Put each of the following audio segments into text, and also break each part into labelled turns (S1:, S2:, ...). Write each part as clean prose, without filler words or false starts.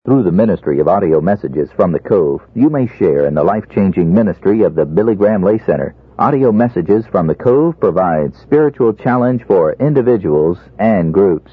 S1: Through the ministry of audio messages from the Cove, you may share in the life-changing ministry of the Billy Graham Lay Center. Audio messages from the Cove provide spiritual challenge for individuals and groups.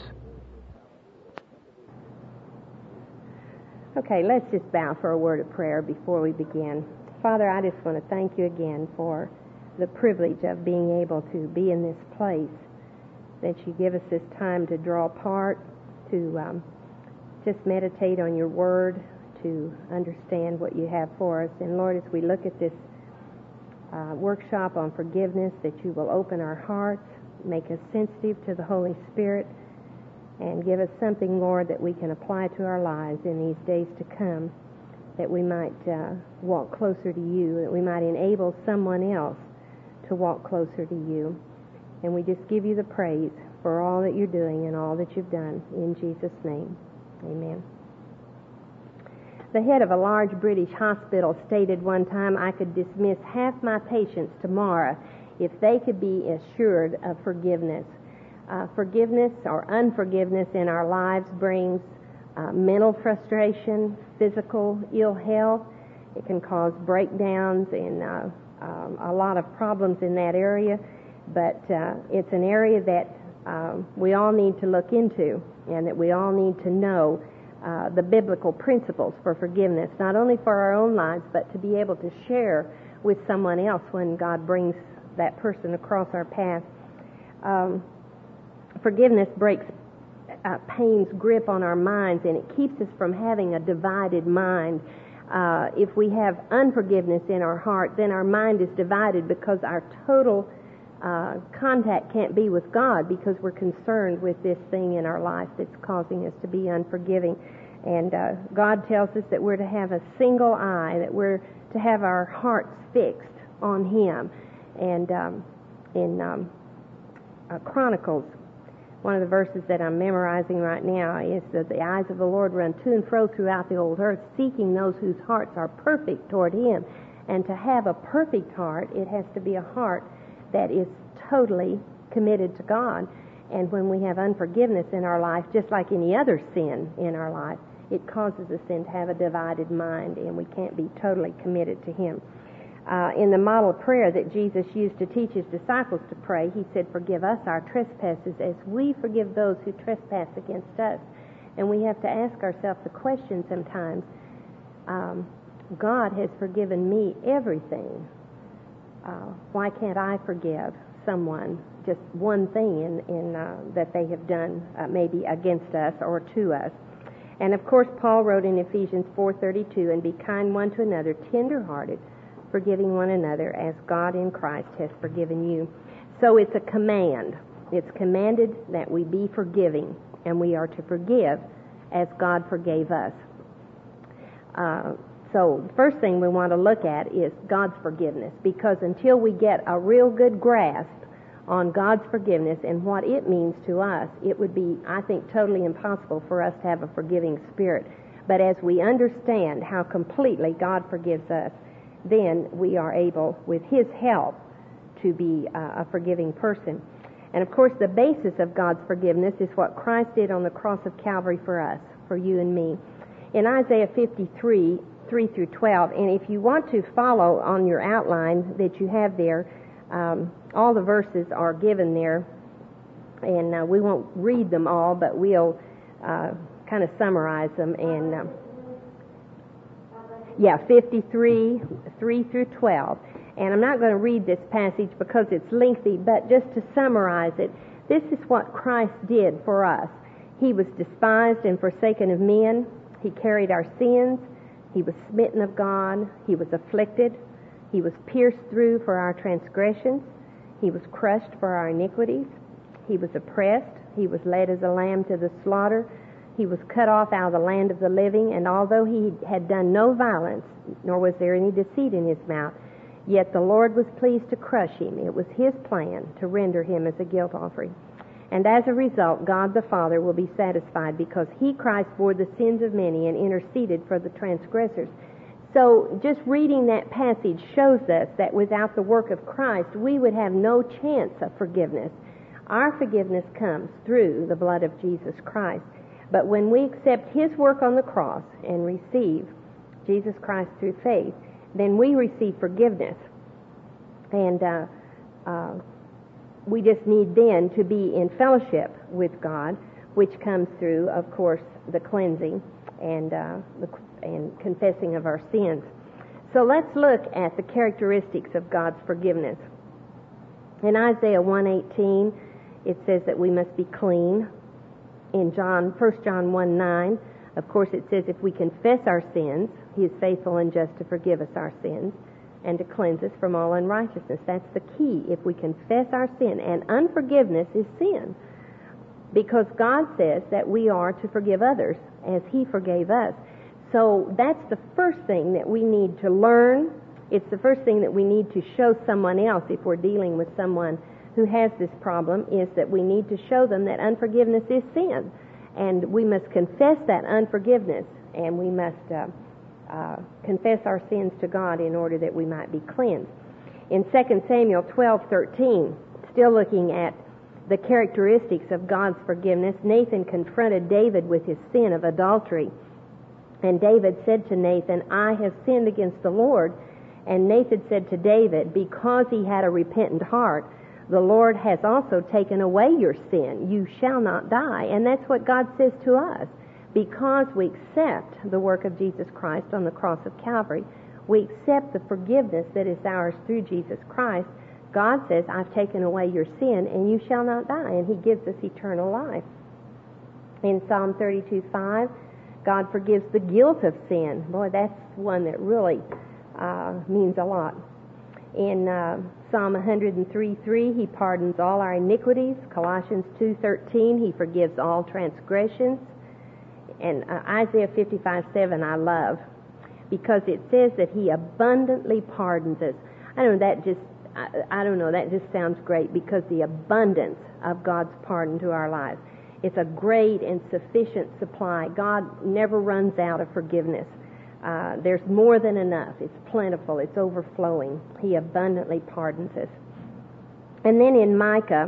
S2: Okay, let's just bow for a word of prayer before we begin. Father, I just want to thank you again for the privilege of being able to be in this place, that you give us this time to draw apart, to just meditate on your word, to understand what you have for us. And Lord, as we look at this workshop on forgiveness, that you will open our hearts, make us sensitive to the Holy Spirit, and give us something, Lord, that we can apply to our lives in these days to come, that we might walk closer to you, that we might enable someone else to walk closer to you. And we just give you the praise for all that you're doing and all that you've done. In Jesus' name, amen. The head of a large British hospital stated one time, I could dismiss half my patients tomorrow if they could be assured of forgiveness. Forgiveness or unforgiveness in our lives brings mental frustration, physical ill health. It can cause breakdowns and a lot of problems in that area. But it's an area that we all need to look into, and that we all need to know the biblical principles for forgiveness, not only for our own lives, but to be able to share with someone else when God brings that person across our path. Forgiveness breaks pain's grip on our minds, and it keeps us from having a divided mind. If we have unforgiveness in our heart, then our mind is divided because our total contact can't be with God, because we're concerned with this thing in our life that's causing us to be unforgiving. And God tells us that we're to have a single eye, that we're to have our hearts fixed on Him. And in Chronicles, one of the verses that I'm memorizing right now is that the eyes of the Lord run to and fro throughout the old earth, seeking those whose hearts are perfect toward Him. And to have a perfect heart, it has to be a heart that is totally committed to God. And when we have unforgiveness in our life, just like any other sin in our life, it causes us then to have a divided mind, and we can't be totally committed to Him. In the model prayer that Jesus used to teach His disciples to pray, He said, forgive us our trespasses as we forgive those who trespass against us. And we have to ask ourselves the question sometimes, God has forgiven me everything. Why can't I forgive someone just one thing that they have done maybe against us or to us? And of course, Paul wrote in Ephesians 4:32, and be kind one to another, tender-hearted, forgiving one another as God in Christ has forgiven you. So it's a command. It's commanded that we be forgiving, and we are to forgive as God forgave us. So the first thing we want to look at is God's forgiveness, because until we get a real good grasp on God's forgiveness and what it means to us, it would be, I think, totally impossible for us to have a forgiving spirit. But as we understand how completely God forgives us, then we are able, with His help, to be a forgiving person. And of course, the basis of God's forgiveness is what Christ did on the cross of Calvary for us, for you and me. In Isaiah 53, 3 through 12, and if you want to follow on your outline that you have there, all the verses are given there, and we won't read them all, but we'll kind of summarize them. And 53, 3 through 12. And I'm not going to read this passage because it's lengthy, but just to summarize it, this is what Christ did for us. He was despised and forsaken of men. He carried our sins. He was smitten of God. He was afflicted. He was pierced through for our transgressions. He was crushed for our iniquities. He was oppressed. He was led as a lamb to the slaughter. He was cut off out of the land of the living, and although He had done no violence, nor was there any deceit in His mouth, yet the Lord was pleased to crush Him. It was His plan to render Him as a guilt offering. And as a result, God the Father will be satisfied, because He, Christ, bore the sins of many and interceded for the transgressors. So just reading that passage shows us that without the work of Christ, we would have no chance of forgiveness. Our forgiveness comes through the blood of Jesus Christ. But when we accept His work on the cross and receive Jesus Christ through faith, then we receive forgiveness. And we just need then to be in fellowship with God, which comes through, of course, the cleansing and confessing of our sins. So let's look at the characteristics of God's forgiveness. In Isaiah 1:18, it says that we must be clean. In 1 John 1:9, of course, it says if we confess our sins, He is faithful and just to forgive us our sins and to cleanse us from all unrighteousness. That's the key. If we confess our sin, and unforgiveness is sin, because God says that we are to forgive others as He forgave us. So that's the first thing that we need to learn. It's the first thing that we need to show someone else if we're dealing with someone who has this problem, is that we need to show them that unforgiveness is sin. And we must confess that unforgiveness, and we must confess our sins to God in order that we might be cleansed. In 2 Samuel 12:13, still looking at the characteristics of God's forgiveness, Nathan confronted David with his sin of adultery. And David said to Nathan, I have sinned against the Lord. And Nathan said to David, because he had a repentant heart, the Lord has also taken away your sin. You shall not die. And that's what God says to us. Because we accept the work of Jesus Christ on the cross of Calvary, we accept the forgiveness that is ours through Jesus Christ. God says, I've taken away your sin and you shall not die. And He gives us eternal life. In Psalm 32:5, God forgives the guilt of sin. Boy, that's one that really means a lot. In Psalm 103:3, He pardons all our iniquities. Colossians 2:13, He forgives all transgressions. And Isaiah 55:7 I love, because it says that He abundantly pardons us. I don't know, that just sounds great, because the abundance of God's pardon to our lives. It's a great and sufficient supply. God never runs out of forgiveness. There's more than enough. It's plentiful. It's overflowing. He abundantly pardons us. And then in Micah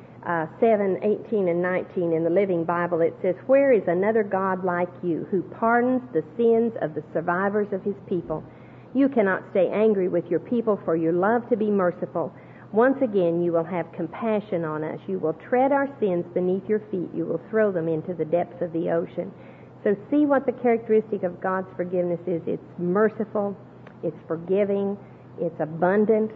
S2: 7:18 and 19 in the Living Bible, it says, where is another God like you, who pardons the sins of the survivors of His people? You cannot stay angry with your people, for you love to be merciful. Once again you will have compassion on us. You will tread our sins beneath your feet. You will throw them into the depths of the ocean. So see what the characteristic of God's forgiveness is. It's merciful, it's forgiving, it's abundant.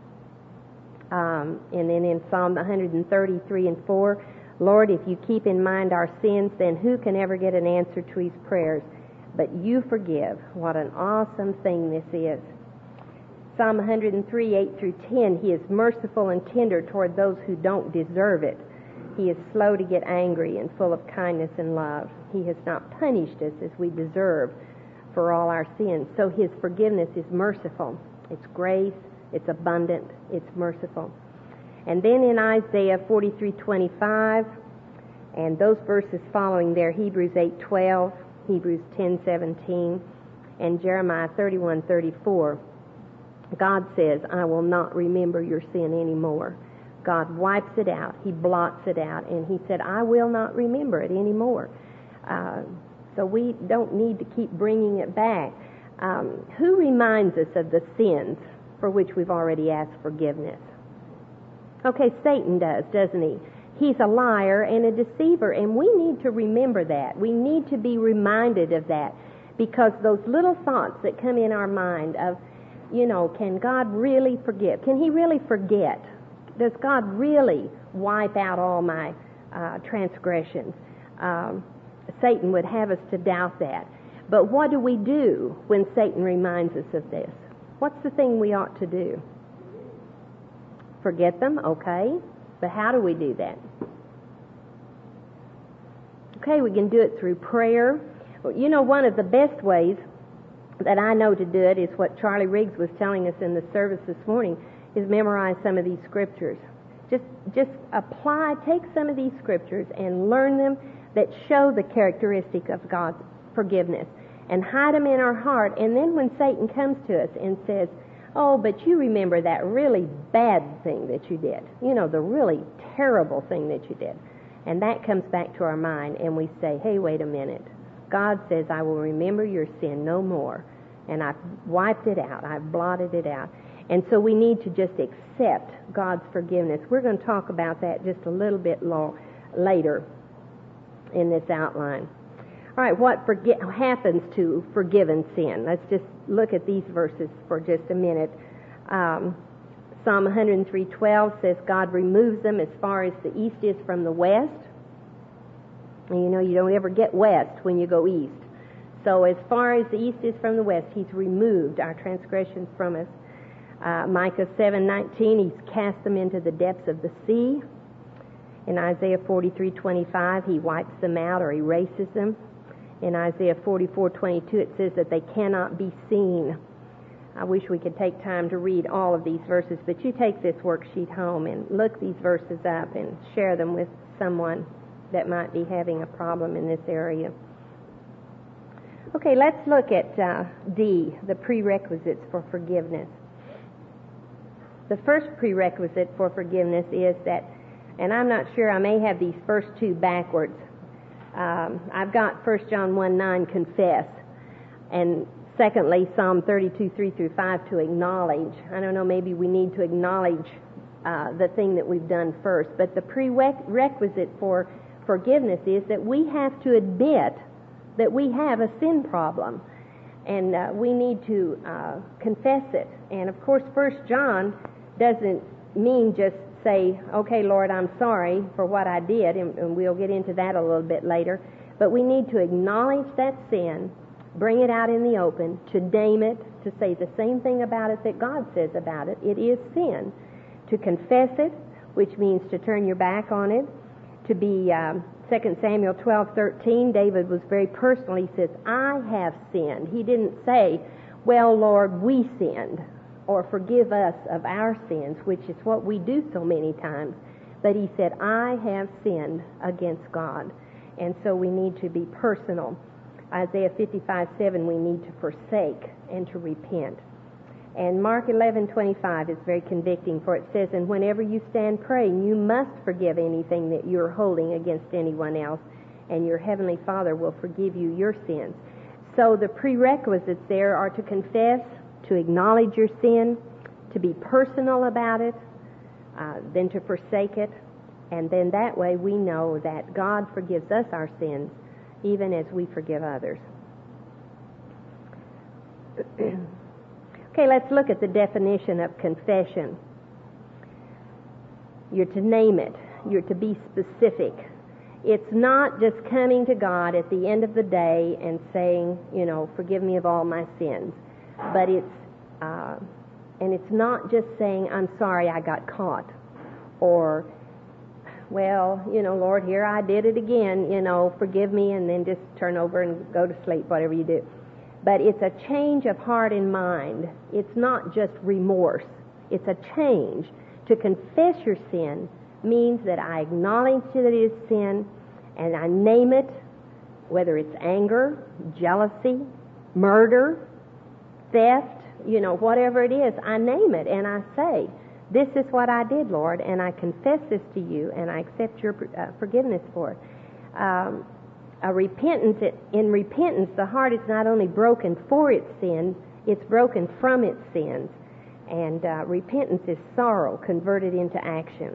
S2: And then in Psalm 133:4, Lord, if you keep in mind our sins, then who can ever get an answer to His prayers? But you forgive. What an awesome thing this is. Psalm 103:8-10, He is merciful and tender toward those who don't deserve it. He is slow to get angry and full of kindness and love. He has not punished us as we deserve for all our sins. So His forgiveness is merciful. It's grace, it's abundant, it's merciful. And then in Isaiah 43:25, and those verses following there, Hebrews 8:12, Hebrews 10:17, and Jeremiah 31:34, God says, I will not remember your sin anymore. God wipes it out. He blots it out. And He said, I will not remember it anymore. So we don't need to keep bringing it back. Who reminds us of the sins for which we've already asked forgiveness? Okay, Satan does, doesn't he? He's a liar and a deceiver, and we need to remember that. We need to be reminded of that, because those little thoughts that come in our mind of, can God really forgive? Can He really forget? Does God really wipe out all my transgressions? Satan would have us to doubt that. But what do we do when Satan reminds us of this? What's the thing we ought to do? Forget them, okay. But how do we do that? Okay, we can do it through prayer. One of the best ways that I know to do it is what Charlie Riggs was telling us in the service this morning, is memorize some of these scriptures. Just take some of these scriptures and learn them that show the characteristic of God's forgiveness, and hide them in our heart. And then when Satan comes to us and says, oh, but you remember that really bad thing that you did, the really terrible thing that you did, And that comes back to our mind, and we say, hey, wait a minute. God says, I will remember your sin no more. And I've wiped it out. I've blotted it out. And so we need to just accept God's forgiveness. We're going to talk about that just a little bit later in this outline. All right, what happens to forgiven sin? Let's just look at these verses for just a minute. Psalm 103:12 says God removes them as far as the east is from the west. And you know you don't ever get west when you go east. So as far as the east is from the west, He's removed our transgressions from us. Micah 7:19, He's cast them into the depths of the sea. In Isaiah 43:25, He wipes them out or erases them. In Isaiah 44:22, it says that they cannot be seen. I wish we could take time to read all of these verses, but you take this worksheet home and look these verses up and share them with someone that might be having a problem in this area. Okay, let's look at D, the prerequisites for forgiveness. The first prerequisite for forgiveness is that, and I'm not sure, I may have these first two backwards. I've got 1 John 1:9, confess, and secondly, Psalm 32:3-5, to acknowledge. I don't know, maybe we need to acknowledge the thing that we've done first, but the prerequisite for forgiveness is that we have to admit that we have a sin problem, and we need to confess it. And of course, 1 John doesn't mean just say, okay, Lord, I'm sorry for what I did, and we'll get into that a little bit later, but we need to acknowledge that sin, bring it out in the open, to name it, to say the same thing about it that God says about it. It is sin. To confess it, which means to turn your back on it. To be 2 Samuel 12:13, David was very personal. He says, I have sinned. He didn't say, well, Lord, we sinned, or forgive us of our sins, which is what we do so many times. But he said, I have sinned against God. And so we need to be personal. Isaiah 55:7, we need to forsake and to repent. And Mark 11:25 is very convicting, for it says, and whenever you stand praying, you must forgive anything that you're holding against anyone else, and your heavenly Father will forgive you your sins. So the prerequisites there are to confess, to acknowledge your sin, to be personal about it, then to forsake it, and then that way we know that God forgives us our sins even as we forgive others. Okay, let's look at the definition of confession. You're to name it. You're to be specific. It's not just coming to God at the end of the day and saying, forgive me of all my sins. But it's not just saying, I'm sorry I got caught. Or, well, Lord, here I did it again, forgive me, and then just turn over and go to sleep, whatever you do. But it's a change of heart and mind. It's not just remorse. It's a change. To confess your sin means that I acknowledge that it is sin, and I name it, whether it's anger, jealousy, murder, theft, whatever it is, I name it, and I say, this is what I did, Lord, and I confess this to you, and I accept your forgiveness for it. In repentance, the heart is not only broken for its sin, it's broken from its sins. And repentance is sorrow converted into action.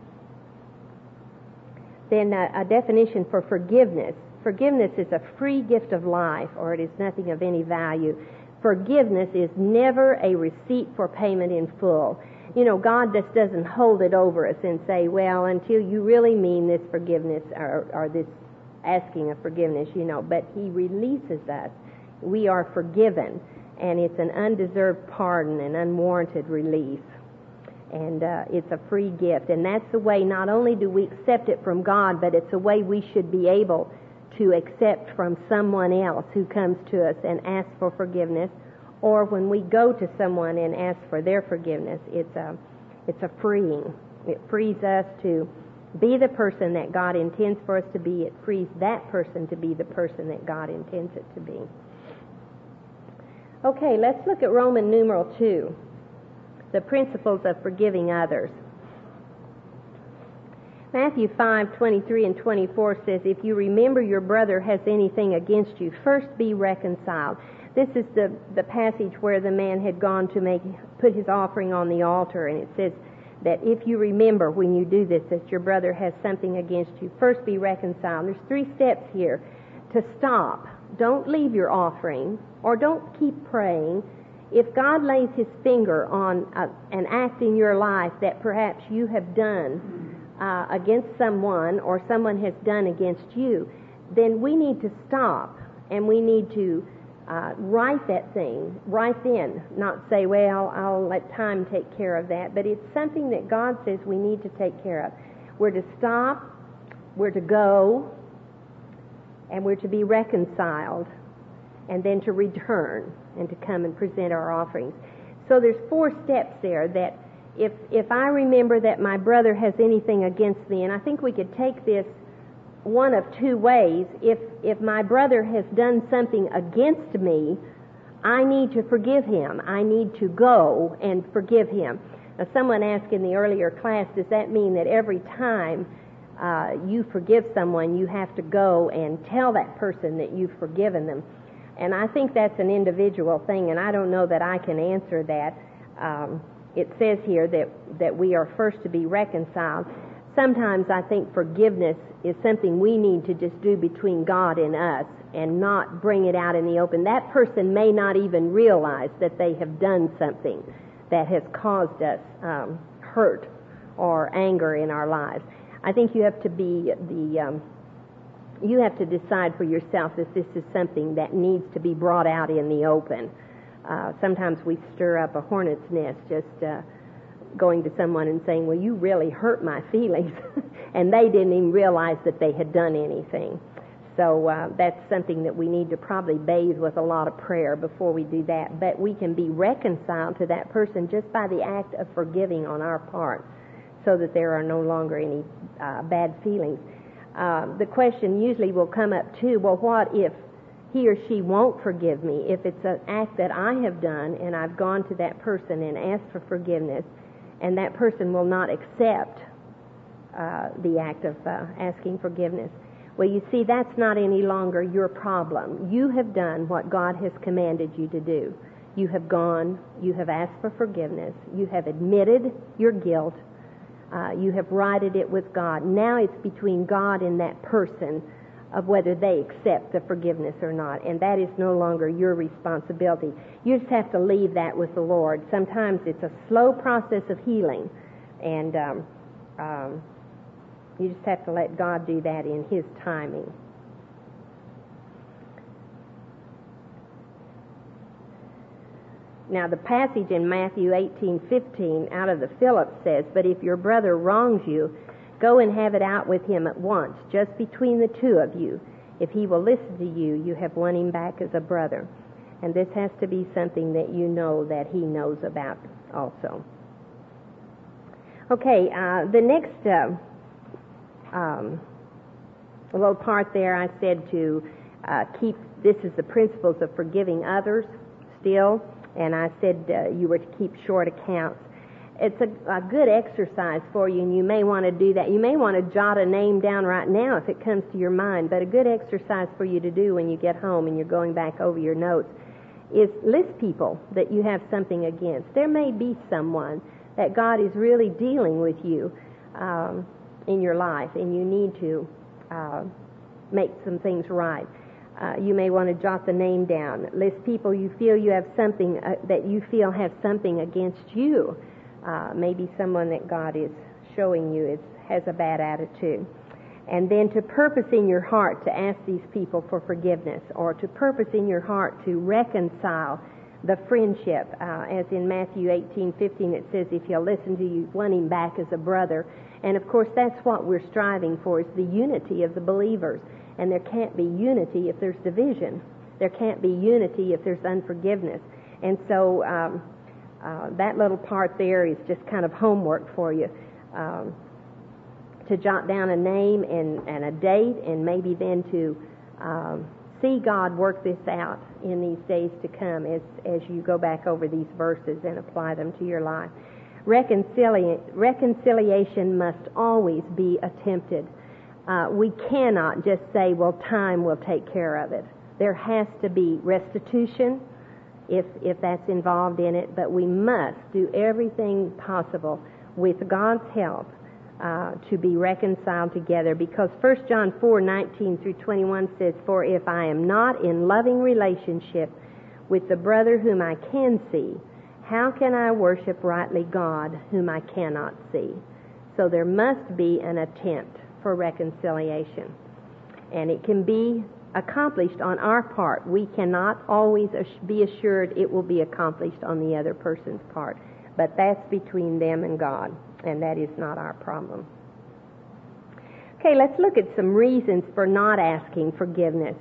S2: Then a definition for forgiveness. Forgiveness is a free gift of life, or it is nothing of any value. Forgiveness is never a receipt for payment in full. God just doesn't hold it over us and say, well, until you really mean this forgiveness or this asking of forgiveness, but He releases us. We are forgiven, and it's an undeserved pardon, an unwarranted release. And it's a free gift. And that's the way not only do we accept it from God, but it's a way we should be able to accept from someone else who comes to us and asks for forgiveness, or when we go to someone and ask for their forgiveness. It's a freeing. It frees us to be the person that God intends for us to be. It frees that person to be the person that God intends it to be. Okay, let's look at Roman numeral 2, the principles of forgiving others. Matthew 5:23 and 24 says, if you remember your brother has anything against you, first be reconciled. This is the passage where the man had gone to put his offering on the altar, and it says that if you remember when you do this that your brother has something against you, first be reconciled. There's 3 steps here to stop. Don't leave your offering, or don't keep praying. If God lays his finger on an act in your life that perhaps you have done against someone, or someone has done against you, then we need to stop, and we need to write that thing right then. Not say, well, I'll let time take care of that, but it's something that God says we need to take care of. We're to stop, we're to go, and we're to be reconciled, and then to return and to come and present our offerings. So there's 4 steps there that if I remember that my brother has anything against me, and I think we could take this one of 2 ways. If my brother has done something against me, I need to forgive him. I need to go and forgive him. Now, someone asked in the earlier class, does that mean that every time you forgive someone, you have to go and tell that person that you've forgiven them? And I think that's an individual thing, and I don't know that I can answer that. It says here that we are first to be reconciled. Sometimes I think forgiveness is something we need to just do between God and us, and not bring it out in the open. That person may not even realize that they have done something that has caused us hurt or anger in our lives. I think you have to be you have to decide for yourself if this is something that needs to be brought out in the open. Sometimes we stir up a hornet's nest just going to someone and saying, well, you really hurt my feelings, and they didn't even realize that they had done anything. So that's something that we need to probably bathe with a lot of prayer before we do that. But we can be reconciled to that person just by the act of forgiving on our part, so that there are no longer any bad feelings. The question usually will come up too, well, what if he or she won't forgive me? If it's an act that I have done and I've gone to that person and asked for forgiveness, and that person will not accept the act of asking forgiveness. Well, you see, that's not any longer your problem. You have done what God has commanded you to do. You have gone, you have asked for forgiveness, you have admitted your guilt, you have righted it with God. Now it's between God and that person of whether they accept the forgiveness or not, and that is no longer your responsibility. You just have to leave that with the Lord. Sometimes it's a slow process of healing, and you just have to let God do that in His timing. Now, the passage in Matthew 18:15 out of the Phillips says, but if your brother wrongs you, go and have it out with him at once, just between the 2 of you. If he will listen to you, you have won him back as a brother. And this has to be something that you know that he knows about also. Okay, the next little part there, I said to keep, this is the principles of forgiving others still, and I said you were to keep short accounts. It's a good exercise for you, and you may want to do that. You may want to jot a name down right now if it comes to your mind, but a good exercise for you to do when you get home and you're going back over your notes is list people that you have something against. There may be someone that God is really dealing with you in your life, and you need to make some things right. You may want to jot the name down. List people you feel you have something that you feel have something against you. Maybe someone that God is showing you has a bad attitude. And then to purpose in your heart to ask these people for forgiveness, or to purpose in your heart to reconcile the friendship. As in Matthew 18:15 it says, if you'll listen to you, you've won him back as a brother. And of course that's what we're striving for, is the unity of the believers. And there can't be unity if there's division. There can't be unity if there's unforgiveness. And so that little part there is just kind of homework for you, to jot down a name and a date, and maybe then to see God work this out in these days to come as you go back over these verses and apply them to your life. Reconciliation must always be attempted. We cannot just say, well, time will take care of it. There has to be restitution if that's involved in it, but we must do everything possible with God's help to be reconciled together, because 1 John 4:19 through 21 says, "For if I am not in loving relationship with the brother whom I can see, how can I worship rightly God whom I cannot see?" So there must be an attempt for reconciliation, and it can be accomplished on our part. We cannot always be assured it will be accomplished on the other person's part, but that's between them and God, and that is not our problem. Okay, let's look at some reasons for not asking forgiveness.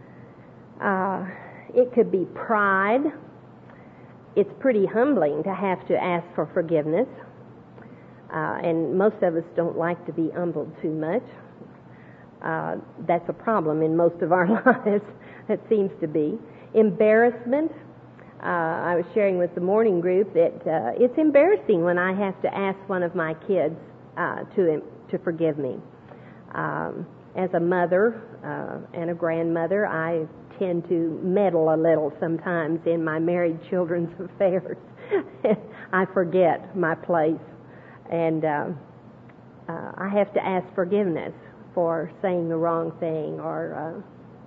S2: It could be pride. It's pretty humbling to have to ask for forgiveness, and most of us don't like to be humbled too much. That's a problem in most of our lives. It seems to be. Embarrassment. I was sharing with the morning group that it's embarrassing when I have to ask one of my kids to forgive me. As a mother and a grandmother, I tend to meddle a little sometimes in my married children's affairs. I forget my place, and I have to ask forgiveness for saying the wrong thing or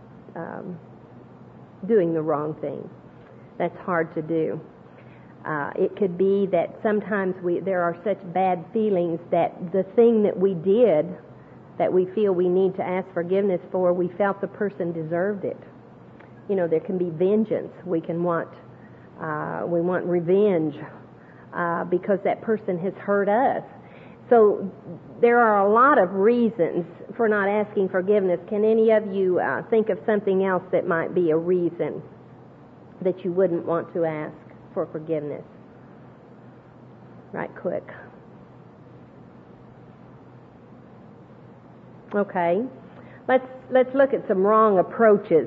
S2: doing the wrong thing. That's hard to do. It could be that sometimes there are such bad feelings that the thing that we did that we feel we need to ask forgiveness for, we felt the person deserved it. You know, there can be vengeance. We want revenge because that person has hurt us. So there are a lot of reasons for not asking forgiveness. Can any of you think of something else that might be a reason that you wouldn't want to ask for forgiveness? Right quick. Okay. Let's look at some wrong approaches.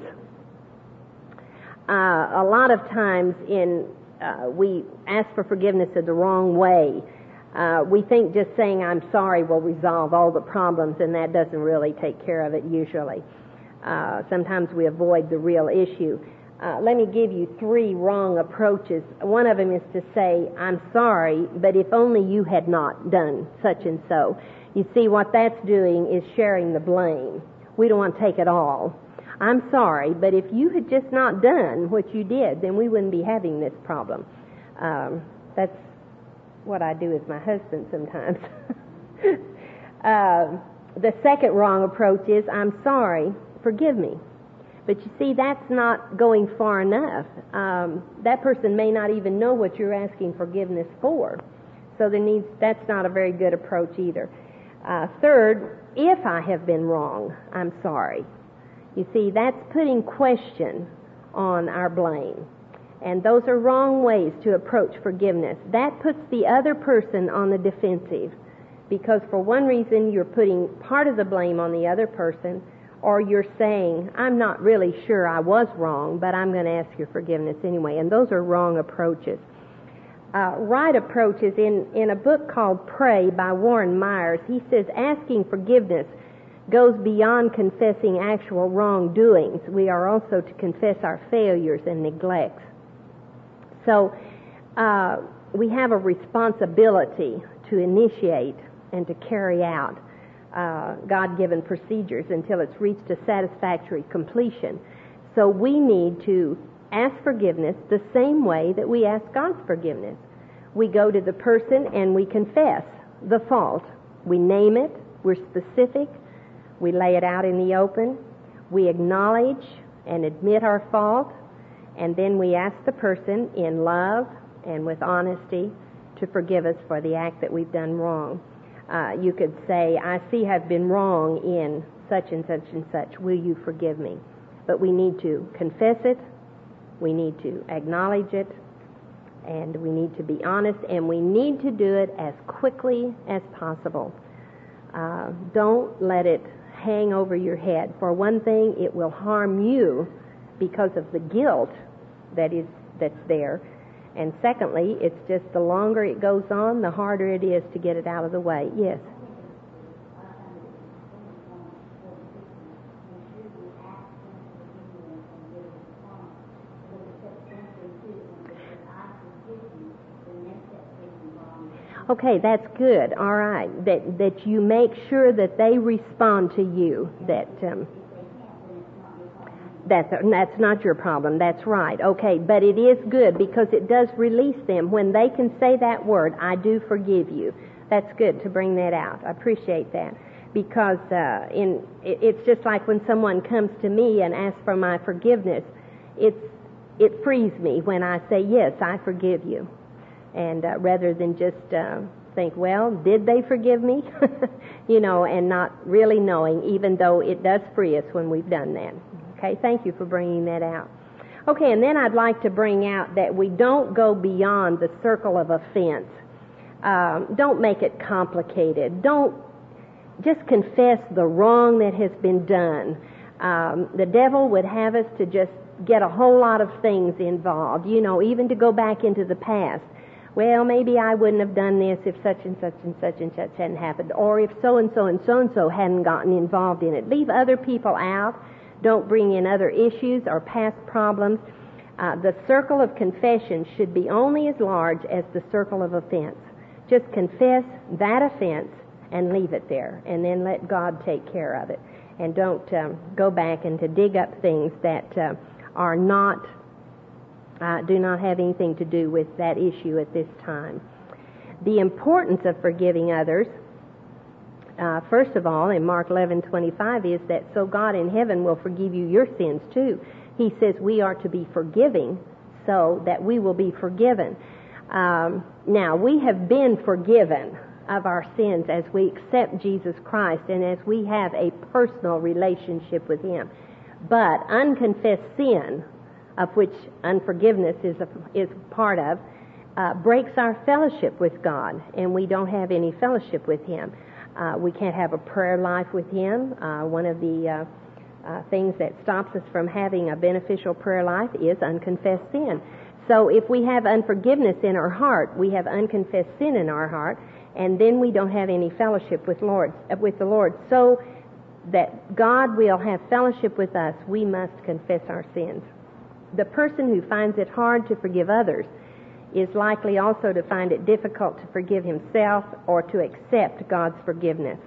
S2: A lot of times we ask for forgiveness in the wrong way. We think just saying I'm sorry will resolve all the problems, and that doesn't really take care of it usually. Sometimes we avoid the real issue. Let me give you 3 wrong approaches. One of them is to say, I'm sorry, but if only you had not done such and so. You see, what that's doing is sharing the blame. We don't want to take it all. I'm sorry, but if you had just not done what you did, then we wouldn't be having this problem. That's what I do with my husband sometimes. The second wrong approach is, I'm sorry, forgive me. But you see, that's not going far enough. That person may not even know what you're asking forgiveness for. So that's not a very good approach either. Third, if I have been wrong, I'm sorry. You see, that's putting question on our blame. And those are wrong ways to approach forgiveness. That puts the other person on the defensive, because for one reason you're putting part of the blame on the other person, or you're saying, I'm not really sure I was wrong, but I'm going to ask your forgiveness anyway. And those are wrong approaches. Right approaches, in a book called Pray by Warren Myers, he says asking forgiveness goes beyond confessing actual wrongdoings. We are also to confess our failures and neglects. So we have a responsibility to initiate and to carry out God-given procedures until it's reached a satisfactory completion. So we need to ask forgiveness the same way that we ask God's forgiveness. We go to the person and we confess the fault. We name it. We're specific. We lay it out in the open. We acknowledge and admit our fault. And then we ask the person in love and with honesty to forgive us for the act that we've done wrong. You could say, I see I've been wrong in such and such and such. Will you forgive me? But we need to confess it. We need to acknowledge it. And we need to be honest. And we need to do it as quickly as possible. Don't let it hang over your head. For one thing, it will harm you because of the guilt that's there. And secondly, it's just the longer it goes on, the harder it is to get it out of the way. Yes. Okay, that's good. All right. That you make sure that they respond to you. That's not your problem. That's right. Okay, but it is good because it does release them when they can say that word, I do forgive you. That's good to bring that out. I appreciate that. Because it's just like when someone comes to me and asks for my forgiveness, it frees me when I say, yes, I forgive you. And rather than just think, well, did they forgive me? And not really knowing, even though it does free us when we've done that. Okay, thank you for bringing that out. Okay, and then I'd like to bring out that we don't go beyond the circle of offense. Don't make it complicated. Don't just confess the wrong that has been done. The devil would have us to just get a whole lot of things involved, even to go back into the past. Well, maybe I wouldn't have done this if such and such and such and such hadn't happened, or if so-and-so and so-and-so hadn't gotten involved in it. Leave other people out. Don't bring in other issues or past problems. The circle of confession should be only as large as the circle of offense. Just confess that offense and leave it there, and then let God take care of it. And don't go back and to dig up things that are not do not have anything to do with that issue at this time. The importance of forgiving others, first of all, in Mark 11:25, is that so God in heaven will forgive you your sins too. He says we are to be forgiving so that we will be forgiven. Now, we have been forgiven of our sins as we accept Jesus Christ and as we have a personal relationship with Him. But unconfessed sin, of which unforgiveness is part of, breaks our fellowship with God, and we don't have any fellowship with Him. We can't have a prayer life with Him. One of the things that stops us from having a beneficial prayer life is unconfessed sin. So if we have unforgiveness in our heart, we have unconfessed sin in our heart, and then we don't have any fellowship with the Lord. So that God will have fellowship with us, we must confess our sins. The person who finds it hard to forgive others is likely also to find it difficult to forgive himself or to accept God's forgiveness.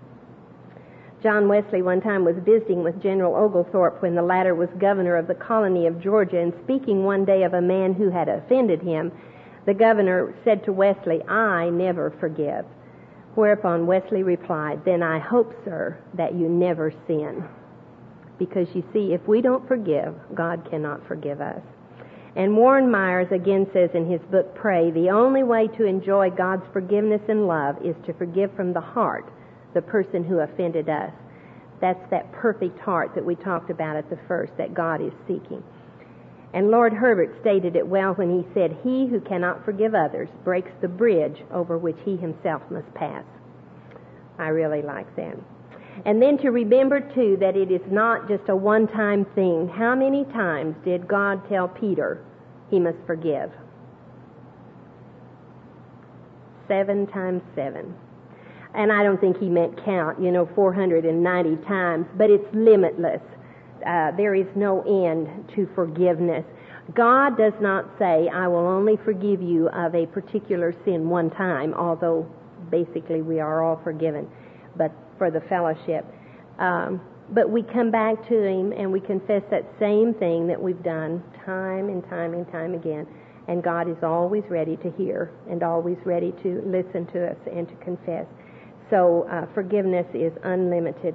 S2: John Wesley one time was visiting with General Oglethorpe when the latter was governor of the colony of Georgia, and speaking one day of a man who had offended him, the governor said to Wesley, "I never forgive." Whereupon Wesley replied, "Then I hope, sir, that you never sin." Because you see, if we don't forgive, God cannot forgive us. And Warren Myers again says in his book, Pray, the only way to enjoy God's forgiveness and love is to forgive from the heart the person who offended us. That's that perfect heart that we talked about at the first, that God is seeking. And Lord Herbert stated it well when he said, "He who cannot forgive others breaks the bridge over which he himself must pass." I really like that. And then to remember, too, that it is not just a one-time thing. How many times did God tell Peter he must forgive? 7 times 7. And I don't think he meant count, 490 times, but it's limitless. There is no end to forgiveness. God does not say, "I will only forgive you of a particular sin one time," although basically we are all forgiven, but for the fellowship. But we come back to Him and we confess that same thing that we've done time and time and time again. And God is always ready to hear and always ready to listen to us and to confess. So forgiveness is unlimited.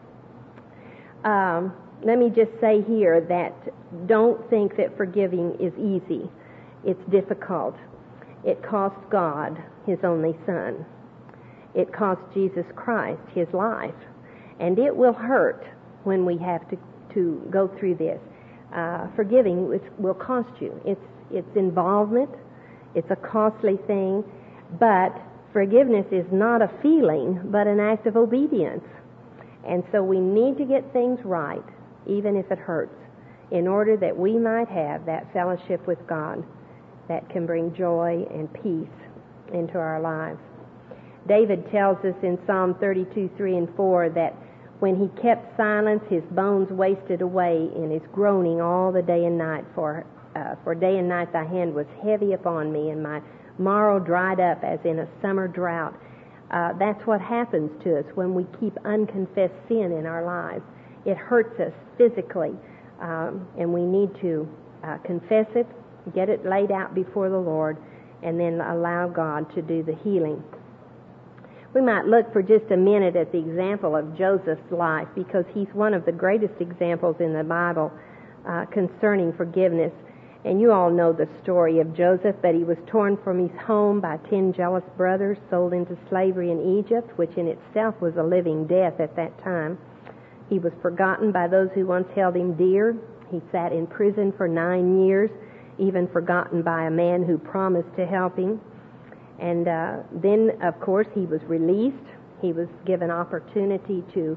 S2: Let me just say here that don't think that forgiving is easy. It's difficult. It cost God His only Son. It cost Jesus Christ His life. And it will hurt when we have to go through this. Forgiving will cost you. It's involvement. It's a costly thing. But forgiveness is not a feeling, but an act of obedience. And so we need to get things right, even if it hurts, in order that we might have that fellowship with God that can bring joy and peace into our lives. David tells us in Psalm 32:3-4 that when he kept silence, his bones wasted away in his groaning all the day and night. For day and night thy hand was heavy upon me, and my marrow dried up as in a summer drought. That's what happens to us when we keep unconfessed sin in our lives. It hurts us physically, and we need to confess it, get it laid out before the Lord, and then allow God to do the healing. We might look for just a minute at the example of Joseph's life, because he's one of the greatest examples in the Bible concerning forgiveness. And you all know the story of Joseph, that he was torn from his home by 10 jealous brothers, sold into slavery in Egypt, which in itself was a living death at that time. He was forgotten by those who once held him dear. He sat in prison for 9 years, even forgotten by a man who promised to help him. And then, of course, he was released. He was given opportunity to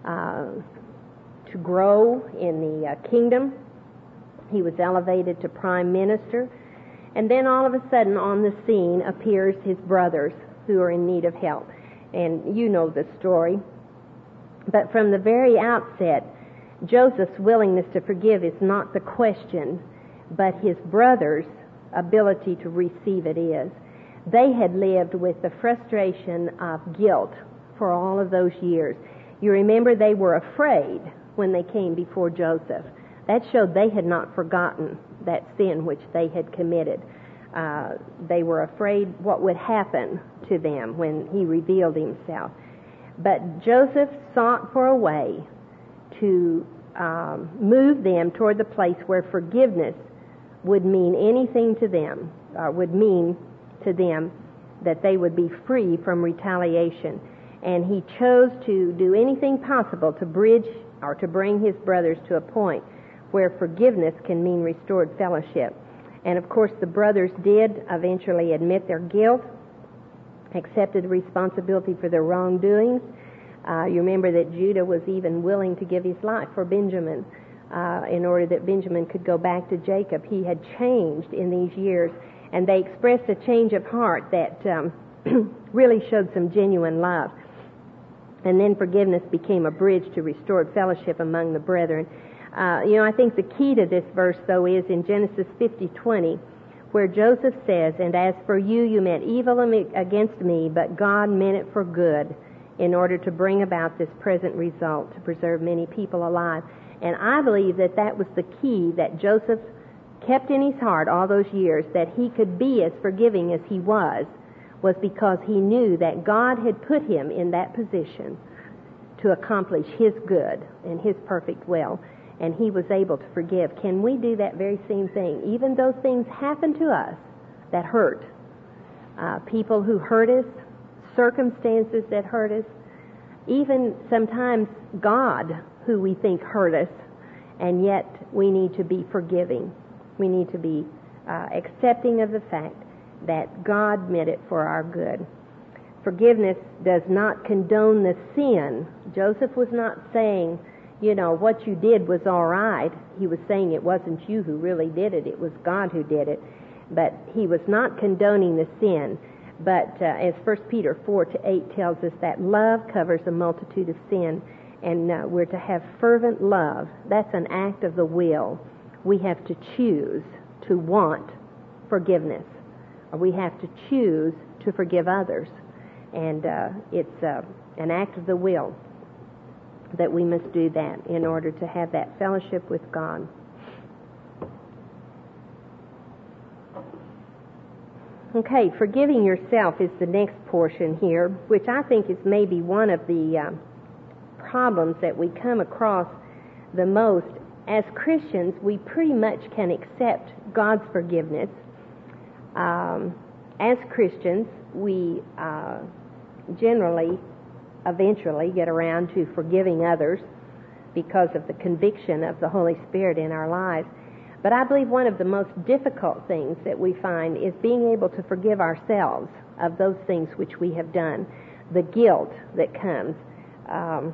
S2: grow in the kingdom. He was elevated to prime minister. And then all of a sudden on the scene appears his brothers who are in need of help. And you know the story. But from the very outset, Joseph's willingness to forgive is not the question, but his brothers' ability to receive it is. They had lived with the frustration of guilt for all of those years. You remember they were afraid when they came before Joseph. That showed they had not forgotten that sin which they had committed. They were afraid what would happen to them when he revealed himself. But Joseph sought for a way to move them toward the place where forgiveness would mean anything to them, would mean to them that they would be free from retaliation. And he chose to do anything possible to bridge or to bring his brothers to a point where forgiveness can mean restored fellowship. And of course the brothers did eventually admit their guilt, accepted responsibility for their wrongdoings. You remember that Judah was even willing to give his life for Benjamin in order that Benjamin could go back to Jacob. He had changed in these years, and they expressed a change of heart that really showed some genuine love. And then forgiveness became a bridge to restored fellowship among the brethren. I think the key to this verse, though, is in Genesis 50:20, where Joseph says, "And as for you, you meant evil against me, but God meant it for good, in order to bring about this present result, to preserve many people alive." And I believe that that was the key that Joseph kept in his heart all those years, that he could be as forgiving as he was because he knew that God had put him in that position to accomplish his good and his perfect will, and he was able to forgive. Can we do that very same thing? Even though things happen to us that hurt, people who hurt us, circumstances that hurt us, even sometimes God who we think hurt us, and yet we need to be forgiving. We need to be accepting of the fact that God meant it for our good. Forgiveness does not condone the sin. Joseph was not saying, what you did was all right. He was saying it wasn't you who really did it. It was God who did it. But he was not condoning the sin. But as 1 Peter 4:8 tells us, that love covers a multitude of sin. And we're to have fervent love. That's an act of the will. We have to choose to want forgiveness. We have to choose to forgive others. And it's an act of the will that we must do that in order to have that fellowship with God. Okay, forgiving yourself is the next portion here, which I think is maybe one of the problems that we come across the most. As Christians, we pretty much can accept God's forgiveness. As Christians, we eventually get around to forgiving others because of the conviction of the Holy Spirit in our lives. But I believe one of the most difficult things that we find is being able to forgive ourselves of those things which we have done, the guilt that comes,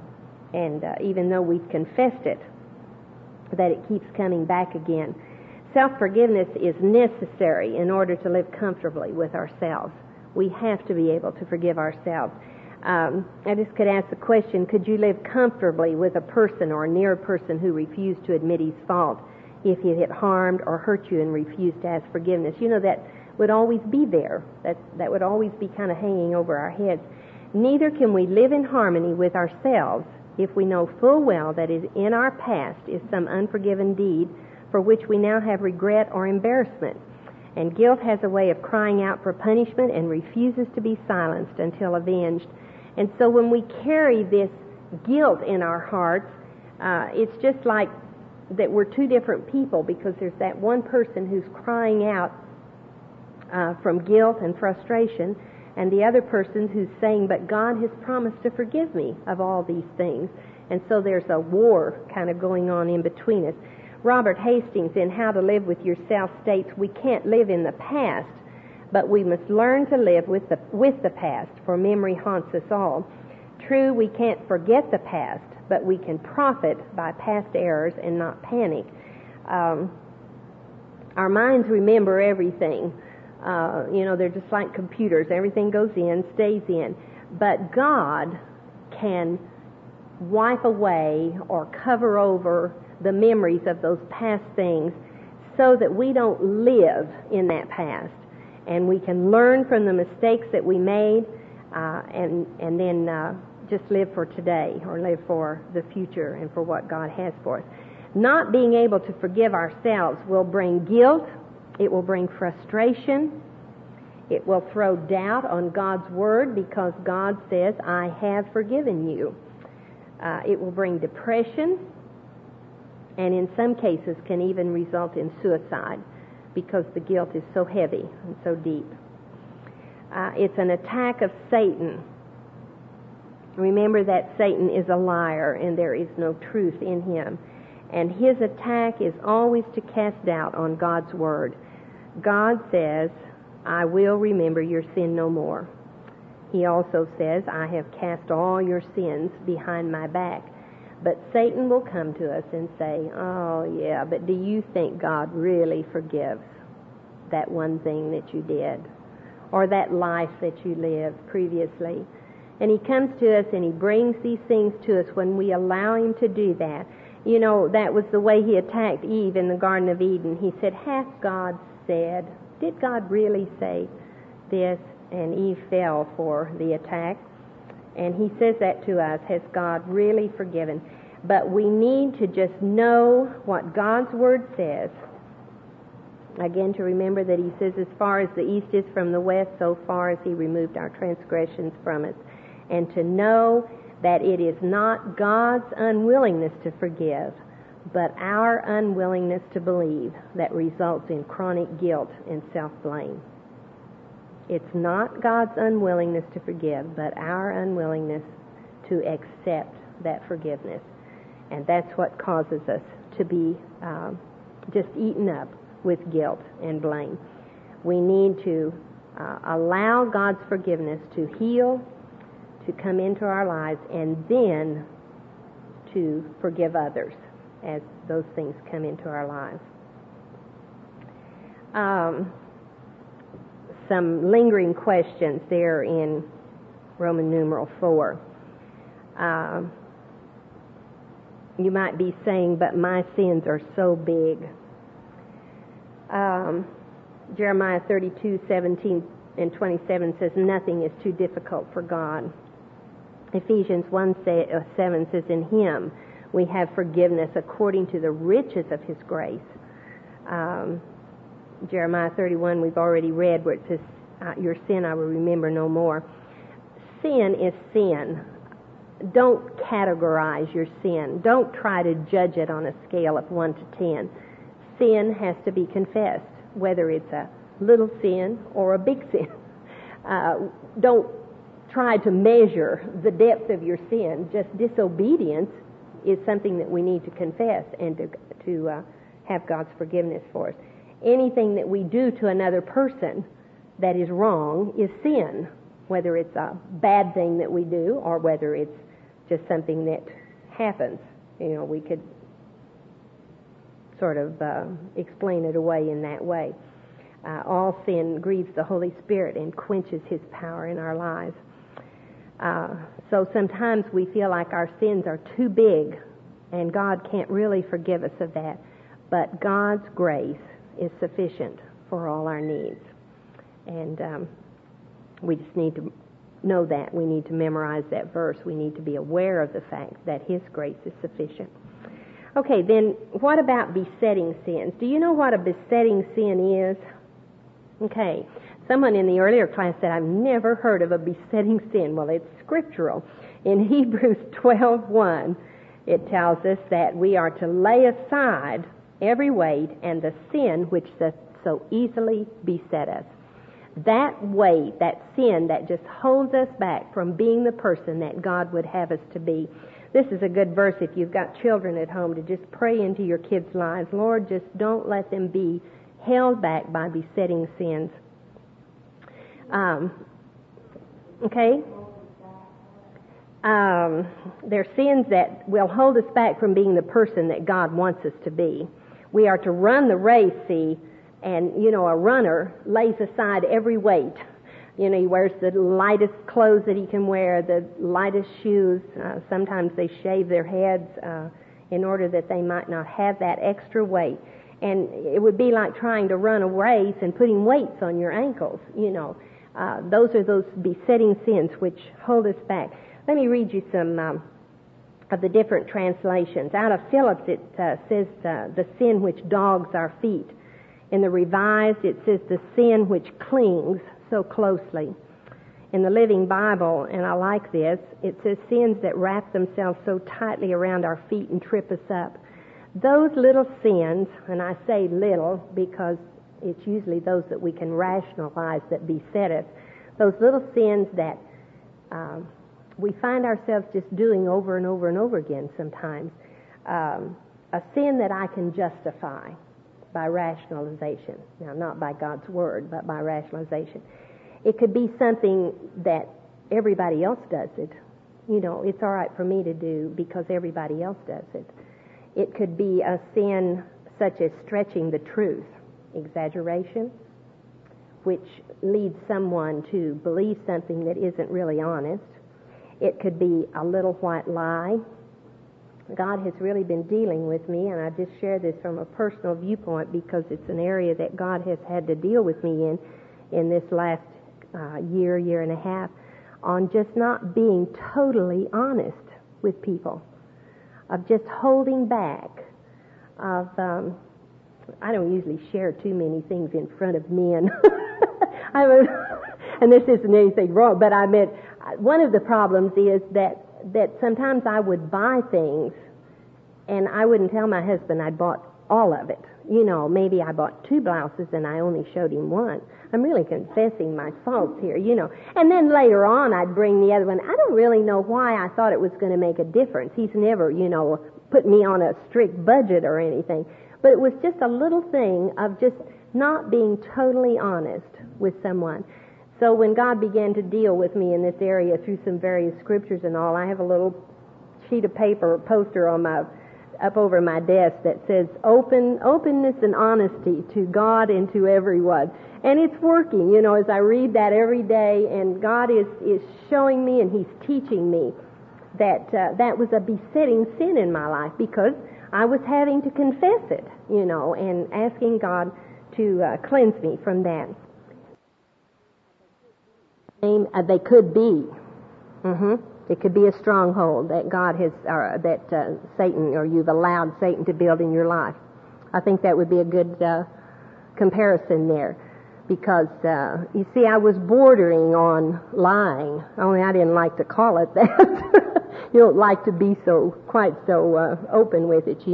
S2: and even though we've confessed it, that it keeps coming back again. Self-forgiveness is necessary in order to live comfortably with ourselves. We have to be able to forgive ourselves. I just could ask the question, could you live comfortably with a person or a near person who refused to admit his fault if he had harmed or hurt you and refused to ask forgiveness? You know, that would always be there. That would always be kind of hanging over our heads. Neither can we live in harmony with ourselves if we know full well that in our past is some unforgiven deed for which we now have regret or embarrassment. And guilt has a way of crying out for punishment and refuses to be silenced until avenged. And so when we carry this guilt in our hearts, it's just like that we're two different people, because there's that one person who's crying out from guilt and frustration, and the other person who's saying, but God has promised to forgive me of all these things. And so there's a war kind of going on in between us. Robert Hastings, in How to Live with Yourself, states, we can't live in the past, but we must learn to live with the past, for memory haunts us all. True, we can't forget the past, but we can profit by past errors and not panic. Our minds remember everything. They're just like computers. Everything goes in, stays in. But God can wipe away or cover over the memories of those past things so that we don't live in that past. And we can learn from the mistakes that we made and then just live for today, or live for the future and for what God has for us. Not being able to forgive ourselves will bring guilt. It will bring frustration. It will throw doubt on God's word, because God says, I have forgiven you. It will bring depression, and in some cases can even result in suicide, because the guilt is so heavy and so deep. It's an attack of Satan. Remember that Satan is a liar and there is no truth in him. And his attack is always to cast doubt on God's word. God says, I will remember your sin no more. He also says, I have cast all your sins behind my back. But Satan will come to us and say, oh yeah, but do you think God really forgives that one thing that you did, or that life that you lived previously? And he comes to us and he brings these things to us when we allow him to do that. You know, that was the way he attacked Eve in the Garden of Eden. He said, hath God said? Did God really say this? And Eve fell for the attack. And he says that to us, has God really forgiven? But we need to just know what God's word says. Again, to remember that he says, as far as the east is from the west, so far as he removed our transgressions from us. And to know that it is not God's unwillingness to forgive, but our unwillingness to believe that results in chronic guilt and self-blame. It's not God's unwillingness to forgive, but our unwillingness to accept that forgiveness. And that's what causes us to be just eaten up with guilt and blame. We need to allow God's forgiveness to heal, to come into our lives, and then to forgive others as those things come into our lives. Some lingering questions there in Roman numeral 4. You might be saying, but my sins are so big. Jeremiah 32:17 and 27 says, nothing is too difficult for God. Ephesians 1:7 says, in him we have forgiveness according to the riches of his grace. Jeremiah 31 we've already read, where it says, your sin I will remember no more. Sin is sin. Don't categorize your sin. Don't try to judge it on a scale of 1 to 10. Sin has to be confessed, whether it's a little sin or a big sin. Don't try to measure the depth of your sin. Just disobedience is something that we need to confess and to have God's forgiveness for us. Anything that we do to another person that is wrong is sin, whether it's a bad thing that we do or whether it's just something that happens. You know, we could sort of explain it away in that way. All sin grieves the Holy Spirit and quenches His power in our lives. So sometimes we feel like our sins are too big and God can't really forgive us of that. But God's grace is sufficient for all our needs. And we just need to know that. We need to memorize that verse. We need to be aware of the fact that His grace is sufficient. Okay, then what about besetting sins? Do you know what a besetting sin is? Okay, someone in the earlier class said, I've never heard of a besetting sin. Well, it's scriptural. In Hebrews 12:1, it tells us that we are to lay aside every weight and the sin which doth so easily beset us. That weight, that sin that just holds us back from being the person that God would have us to be. This is a good verse if you've got children at home to just pray into your kids' lives. Lord, just don't let them be held back by besetting sins. Okay? They're sins that will hold us back from being the person that God wants us to be. We are to run the race, see, and, a runner lays aside every weight. He wears the lightest clothes that he can wear, the lightest shoes. Sometimes they shave their heads in order that they might not have that extra weight. And it would be like trying to run a race and putting weights on your ankles, Those are those besetting sins which hold us back. Let me read you some of the different translations. Out of Phillips it says the sin which dogs our feet. In the Revised it says the sin which clings so closely. In the Living Bible, and I like this, it says sins that wrap themselves so tightly around our feet and trip us up. Those little sins, and I say little because it's usually those that we can rationalize that beset us, those little sins that we find ourselves just doing over and over and over again sometimes. A sin that I can justify by rationalization. Now, not by God's Word, but by rationalization. It could be something that everybody else does it. It's all right for me to do because everybody else does it. It could be a sin such as stretching the truth, exaggeration, which leads someone to believe something that isn't really honest. It could be a little white lie. God has really been dealing with me, and I just share this from a personal viewpoint because it's an area that God has had to deal with me in this last year and a half, on just not being totally honest with people, of just holding back, of I don't usually share too many things in front of men. And this isn't anything wrong, but I meant one of the problems is that sometimes I would buy things and I wouldn't tell my husband I'd bought all of it. Maybe I bought 2 blouses and I only showed him one. I'm really confessing my faults here, And then later on I'd bring the other one. I don't really know why I thought it was going to make a difference. He's never, put me on a strict budget or anything. But it was just a little thing of just not being totally honest with someone. So when God began to deal with me in this area through some various scriptures and all, I have a little sheet of paper poster on up over my desk that says openness and honesty to God and to everyone. And it's working, as I read that every day, and God is showing me and He's teaching me that that was a besetting sin in my life because I was having to confess it, and asking God to cleanse me from that. They could be. It could be a stronghold that God has, Satan, or you've allowed Satan to build in your life. I think that would be a good comparison there, because you see, I was bordering on lying. Only I didn't like to call it that. You don't like to be quite so open with it,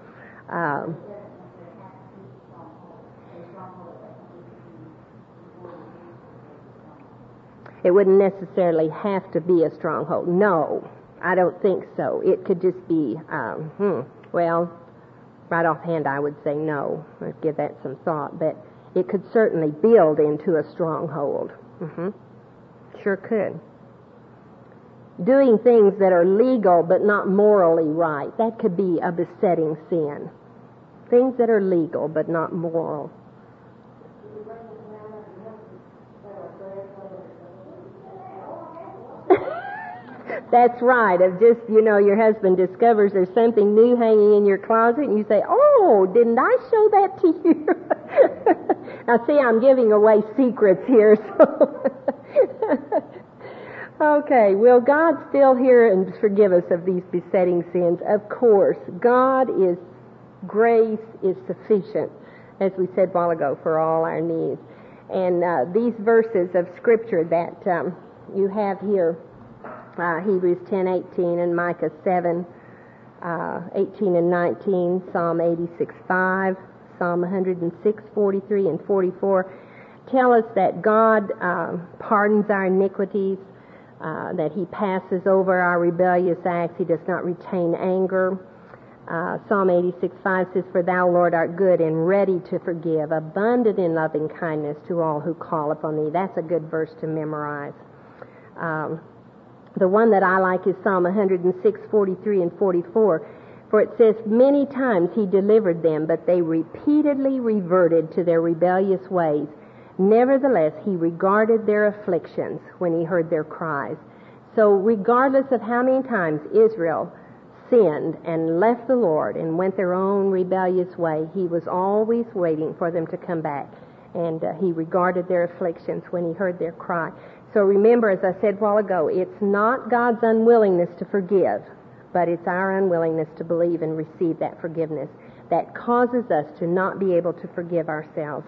S2: It wouldn't necessarily have to be a stronghold. No, I don't think so. It could just be, well, right offhand I would say no. I'd give that some thought. But it could certainly build into a stronghold. Sure could. Doing things that are legal but not morally right, that could be a besetting sin. things that are legal but not moral. That's right. If just, your husband discovers there's something new hanging in your closet and you say, oh, didn't I show that to you? Now see, I'm giving away secrets here. So okay, will God still hear and forgive us of these besetting sins? Of course. God's grace is sufficient, as we said a while ago, for all our needs. And these verses of Scripture that you have here, Hebrews 10:18 and Micah 7:18 and 19, Psalm 86:5, Psalm 106:43 and 44, tell us that God pardons our iniquities, that He passes over our rebellious acts. He does not retain anger. Psalm 86:5 says, "For thou, Lord, art good and ready to forgive, abundant in loving kindness to all who call upon thee." That's a good verse to memorize. The one that I like is Psalm 106:43 and 44. For it says, "Many times He delivered them, but they repeatedly reverted to their rebellious ways. Nevertheless, He regarded their afflictions when He heard their cries." So regardless of how many times Israel sinned and left the Lord and went their own rebellious way, He was always waiting for them to come back. And He regarded their afflictions when He heard their cry. So remember, as I said a while ago, it's not God's unwillingness to forgive, but it's our unwillingness to believe and receive that forgiveness that causes us to not be able to forgive ourselves.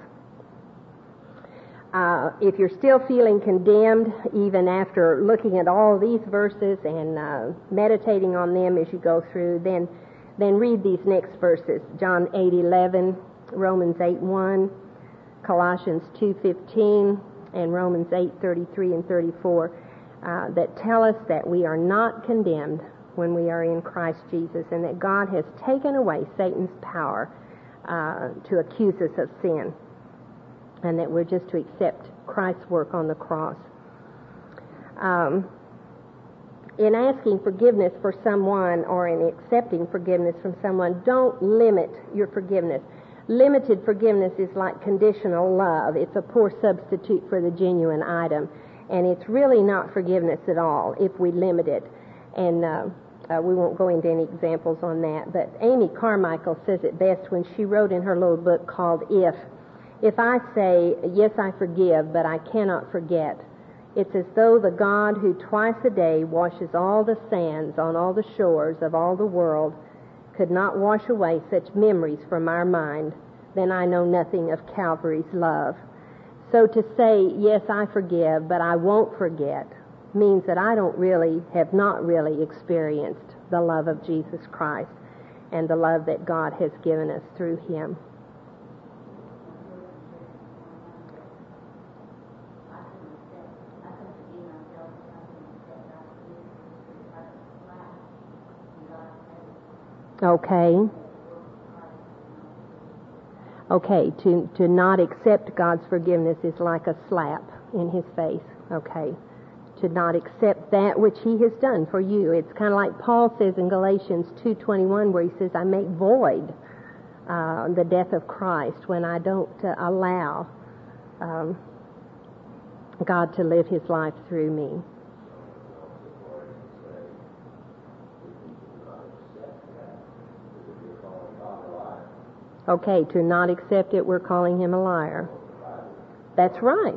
S2: If you're still feeling condemned, even after looking at all these verses and meditating on them as you go through, then read these next verses. John 8:11, Romans 8:1, Colossians 2:15, and Romans 8:33 and 34, that tell us that we are not condemned when we are in Christ Jesus, and that God has taken away Satan's power to accuse us of sin, and that we're just to accept Christ's work on the cross. In asking forgiveness for someone or in accepting forgiveness from someone, don't limit your forgiveness. Limited forgiveness is like conditional love. It's a poor substitute for the genuine item, and it's really not forgiveness at all if we limit it. And we won't go into any examples on that, but Amy Carmichael says it best when she wrote in her little book called If I say, yes, I forgive, but I cannot forget, it's as though the God who twice a day washes all the sands on all the shores of all the world could not wash away such memories from our mind, then I know nothing of Calvary's love. So to say, yes, I forgive, but I won't forget, means that I have not really experienced the love of Jesus Christ and the love that God has given us through Him. Okay, to not accept God's forgiveness is like a slap in His face. Okay, to not accept that which He has done for you. It's kind of like Paul says in Galatians 2:21, where he says, I make void the death of Christ when I don't allow God to live His life through me. Okay, to not accept it, we're calling Him a liar. That's right.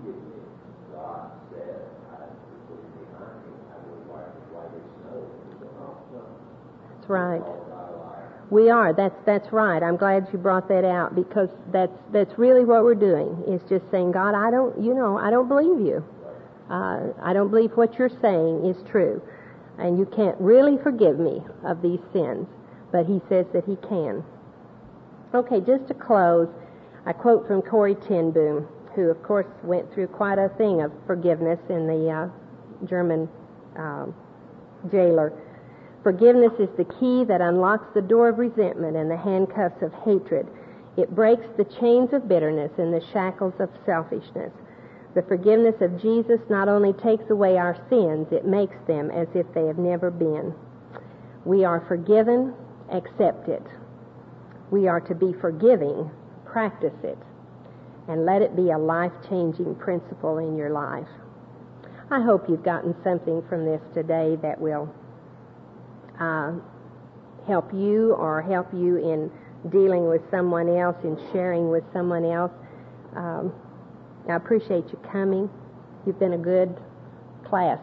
S2: That's right. We are. That's right. I'm glad you brought that out, because that's really what we're doing, is just saying, God, I don't believe you. I don't believe what you're saying is true. And you can't really forgive me of these sins. But He says that He can. Okay, just to close, I quote from Corrie ten Boom, who, of course, went through quite a thing of forgiveness in the German jailer. Forgiveness is the key that unlocks the door of resentment and the handcuffs of hatred. It breaks the chains of bitterness and the shackles of selfishness. The forgiveness of Jesus not only takes away our sins, it makes them as if they have never been. We are forgiven. Accept it. we are to be forgiving, practice it, and let it be a life-changing principle in your life. I hope you've gotten something from this today that will help you or help you in dealing with someone else, in sharing with someone else. I appreciate you coming. You've been a good class.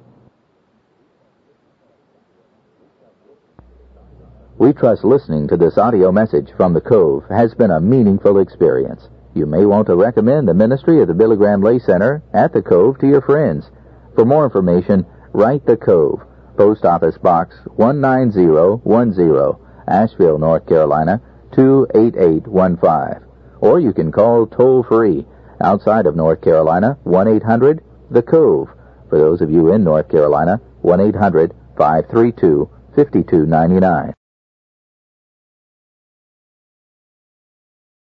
S1: We trust listening to this audio message from the Cove has been a meaningful experience. You may want to recommend the ministry of the Billy Graham Lay Center at the Cove to your friends. For more information, write the Cove, Post Office Box 19010, Asheville, North Carolina 28815. Or you can call toll-free outside of North Carolina 1-800-THE-COVE. For those of you in North Carolina, 1-800-532-5299.